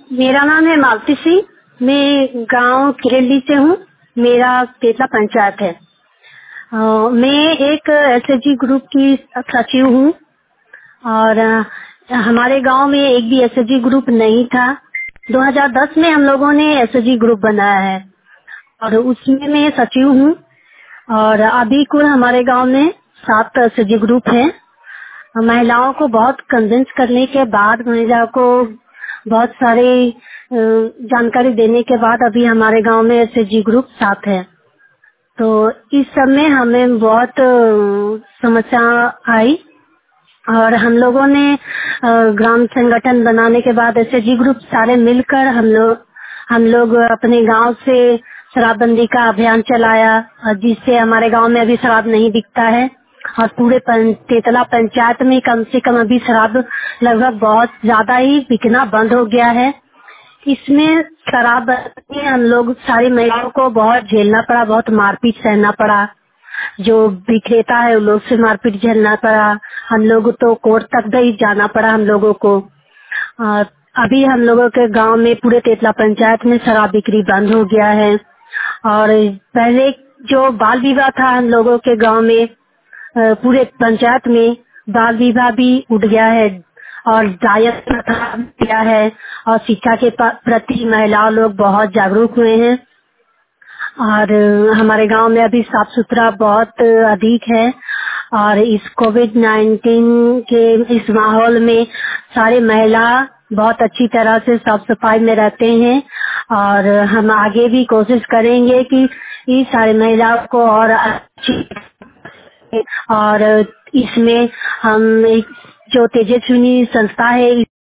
मेरा नाम है मालती सिंह। मैं गांव किरली से हूँ। मेरा तेतला पंचायत है। मैं एक एसएचजी ग्रुप की सचिव हूँ और हमारे गांव में एक भी एसएचजी ग्रुप नहीं था। 2010 में हम लोगों ने एसएचजी ग्रुप बनाया है और उसमें मैं सचिव हूँ। और अभी कुल हमारे गांव में 7 एसएचजी ग्रुप हैं। महिलाओं को बहुत कन्विंस करने के बाद, महिलाओं को बहुत सारी जानकारी देने के बाद अभी हमारे गांव में एसएचजी ग्रुप 7 है। तो इस सब में हमें बहुत समस्या आई और हम लोगों ने ग्राम संगठन बनाने के बाद एसएचजी ग्रुप सारे मिलकर हम लोग अपने गांव से शराबबंदी का अभियान चलाया और जिससे हमारे गांव में अभी शराब नहीं बिकता है और पूरे तेतला पंचायत में कम से कम अभी शराब लगभग बहुत ज्यादा ही बिकना बंद हो गया है। इसमें शराबबंदी में हम लोग सारी महिलाओं को बहुत झेलना पड़ा, बहुत मारपीट सहना पड़ा। जो विक्रेता है उन लोग से मारपीट झेलना पड़ा। हम लोग तो कोर्ट तक भी जाना पड़ा हम लोगों को। और अभी हम लोगों के गांव में पूरे तेतला पंचायत में शराब बिक्री बंद हो गया है। और पहले जो बाल विवाह था हम लोगों के गांव में, पूरे पंचायत में बाल विवाह भी उठ गया है और दायज प्रथा भी किया है और शिक्षा के प्रति महिलाओं लोग बहुत जागरूक हुए हैं। और हमारे गांव में अभी साफ सुथरा बहुत अधिक है और इस कोविड-19 के इस माहौल में सारे महिला बहुत अच्छी तरह से साफ सफाई में रहते हैं। और हम आगे भी कोशिश करेंगे कि इस सारे महिलाओं को और अच्छी, और इसमें हम एक जो तेजस्विनी संस्था है